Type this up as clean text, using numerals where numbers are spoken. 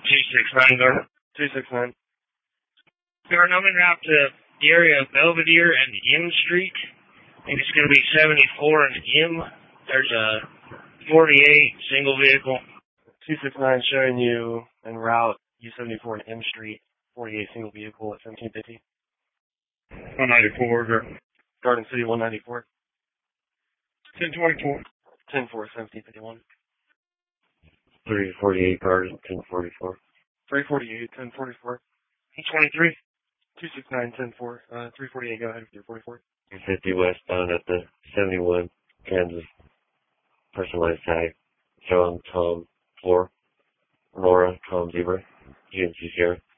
269, Garden. 269. Garden, I'm en route to the area of Belvedere and M Street. I think it's going to be 74 and M. There's a 48 single vehicle. 269 showing you en route U74 and M Street, 48 single vehicle at 1750. 194, Garden City 194. 1024. 10-4, 1751. 348 Garden, 1044. 348, 1044. 23. 269, 10-4, 348, go ahead with your 44. 50 westbound at the 71 Kansas personalized tag. John, Tom, 4. Nora, Tom, Zebra, GMC Sierra.